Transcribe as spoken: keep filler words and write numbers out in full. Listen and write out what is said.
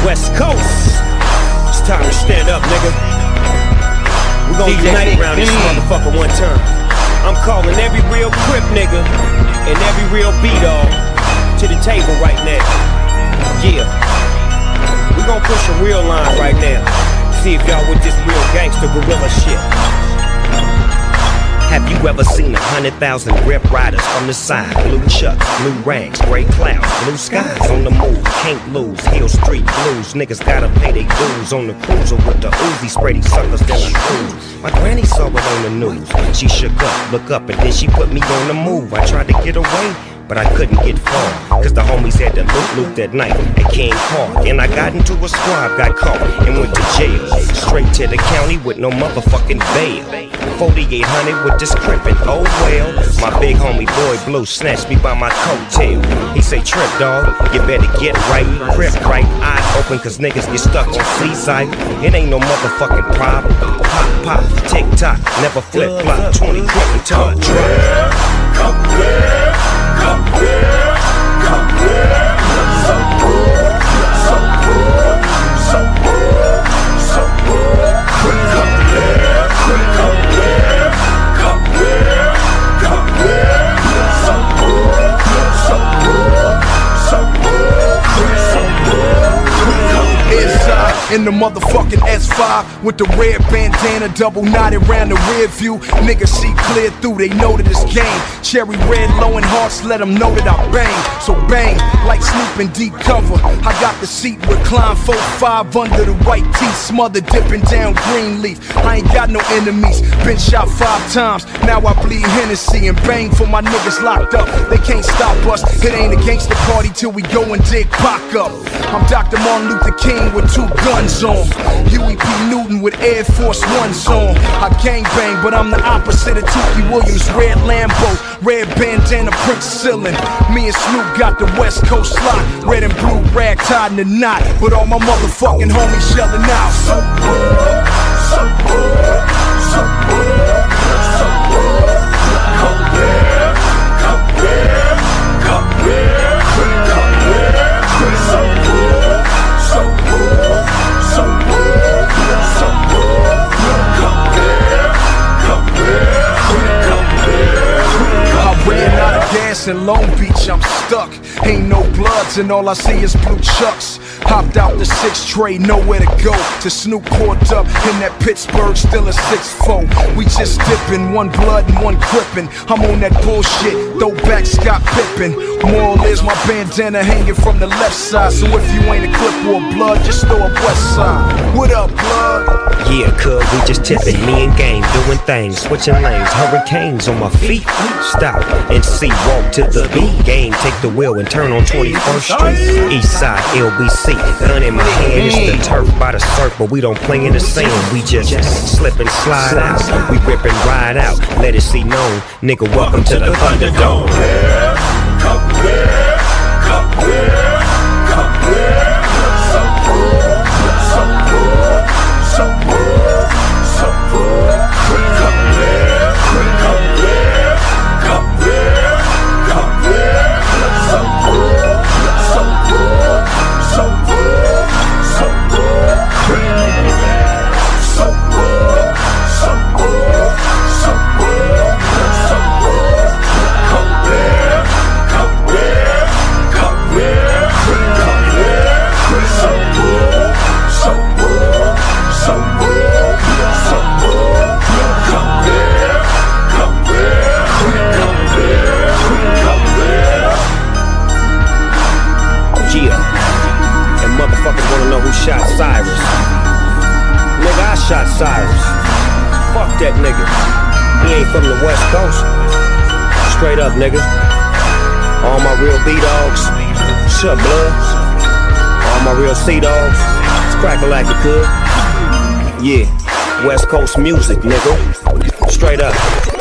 West Coast. It's time to stand up, nigga. We gon' unite around this motherfucker one time. I'm calling every real Crip nigga and every real B-Dog to the table right now. Yeah. We gon' push a real line right now. See if y'all with this real gangster gorilla shit. Have you ever seen a hundred thousand Rip Riders from the side? Blue chucks, blue rags, gray clouds, blue skies on the move. Can't lose, Hill Street blues. Niggas gotta pay their dues on the cruiser with the Uzi. Spray these suckers till I cruise. My granny saw it on the news. She shook up, look up, and then she put me on the move. I tried to get away, but I couldn't get far, cause the homies had to loot loot that night at King Park. And I got into a squad, got caught, and went to jail. Straight to the county with no motherfucking bail. forty-eight hundred with this Crip and oh well. My big homie Boy Blue snatched me by my coattail. He say, Trip dog, you better get right. Crip right, eyes open cause niggas get stuck on seaside. It ain't no motherfucking problem. Pop, pop, tick tock, never flip flop. twenty Crip and talk drop. Come here, come here, come here. So good, so good, so good, so good. Come here, come here, come here, come here. So good, so good, so good, so good. Inside in the motherfucking S five with the red bandana, double knotted round the rear view. Niggas see clear through, they know that it's game. Cherry red, low and hearts, let them know that I bang. So bang, like Snoop in deep cover. I got the seat reclined, four five under the white tee, smothered dipping down green leaf. I ain't got no enemies, been shot five times. Now I bleed Hennessy and bang for my niggas locked up. They can't stop us, it ain't a gangster party till we go and dig Pac up. I'm Doctor Martin Luther King with two guns on, Huey P. Newton with Air Force Ones on. I gang bang, but I'm the opposite of Tookie Williams. Red Lambo, red bandana, Prince Ceiling. Me and Snoop got the West Coast lock, red and blue rag tied in a knot, but all my motherfucking homies shelling out. So good, so good, so good, so good. Come here, come here, come here, come here. So good, so good, so good, so good. Come here, come here, come here. I ran out of gas in Long Beach, I'm stuck. Ain't no bloods and all I see is blue chucks. Hopped out the six tray, nowhere to go. To Snoop poured up in that Pittsburgh, still a six four. We just dipping, one blood and one Crippin'. I'm on that bullshit, throw back Scott Pippen. Moral is my bandana hanging from the left side. So if you ain't a Crip or a blood, just throw up West Side. What up, blood? Yeah, cuz we just tipping, me and gang doing things, switching lanes, hurricanes on my feet. Stop and see, walk to the beat. Game, take the wheel and turn on twenty-first Street. East side, L B C, gun in my hand, it's the turf by the surf, but we don't play in the sand. We just slip and slide out, we rip and ride out. Let it see known, nigga, welcome to the Thunderdome. Come here, come here, come here, come here. So good, so good, so good, so good. Come here, come here, come here, come here. So good, so good, so good, so good. So good, so good, so good, so good. Come here, come here, come here, come here. So good, so good, so good, so good. Come here, come here, come here, come here. Yeah. And motherfuckers wanna know who shot Cyrus. Nigga, I shot Cyrus. Fuck that nigga. He ain't from the West Coast. Straight up, nigga. All my real B-Dogs. What's up, blood? All my real C-Dogs. It's crackle like it could. Yeah. West Coast music, nigga. Straight up.